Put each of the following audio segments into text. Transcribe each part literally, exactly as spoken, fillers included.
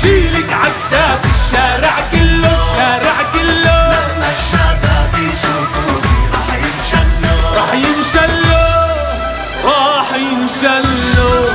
بشيلك عدى في الشارع كله، الشارع كله. لما الشباب يشوفوني راح ينشلوا، راح ينشلوا، راح ينشلوا.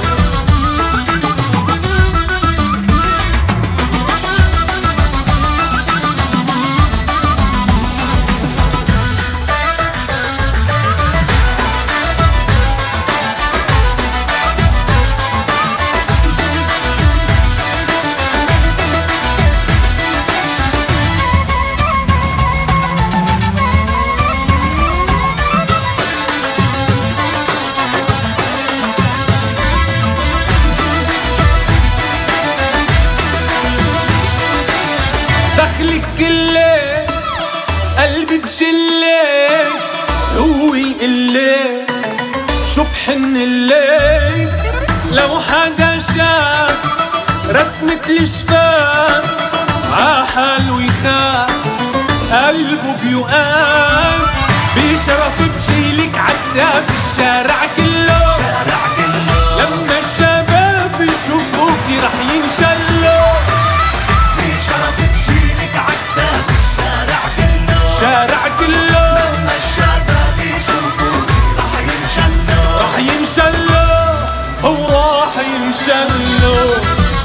دخلك كله قلبي بشله، هو يقلي شو بحن الليل. لو حدا شاف رسمة الشفاف عحاله يخاف، قلبه بيوقف. بشرف بشيلك عدى في الشارع كله، الشارع كله. لما الشباب يشوفوكي رح ينشلوا. بشرف بشيلك عدى في الشارع كله، الشارع كله. لما الشباب يشوفوني راح ينشلوا، راح ينشلوا، هو راح ينشلوا.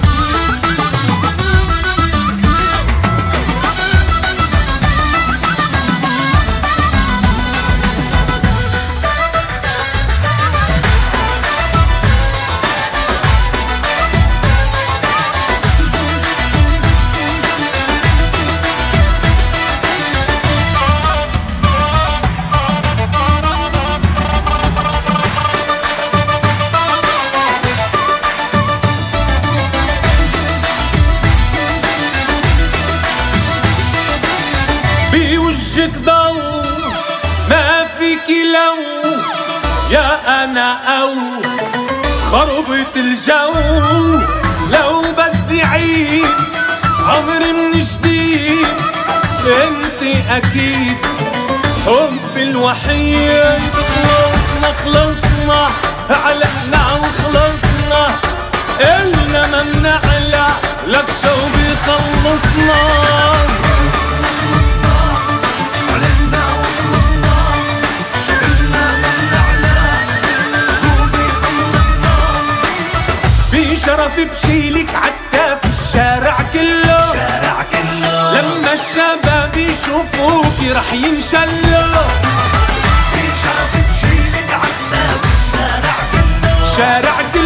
بوجهك ضو ما فيكي لو، يا أنا أو خربت الجو. لو بدي عيد عمري من جديد، انت أكيد حبي الوحيد. خلصنا خلصنا علقنا وخلصنا، إلنا ما منعلى لك شو بيخلصنا. بشرف بشيلك عدى في الشارع كله، الشارع كله. لما الشباب يشوفوكي رح ينشلوا. بشرف بشيلك عدى في الشارع كله، الشارع كله.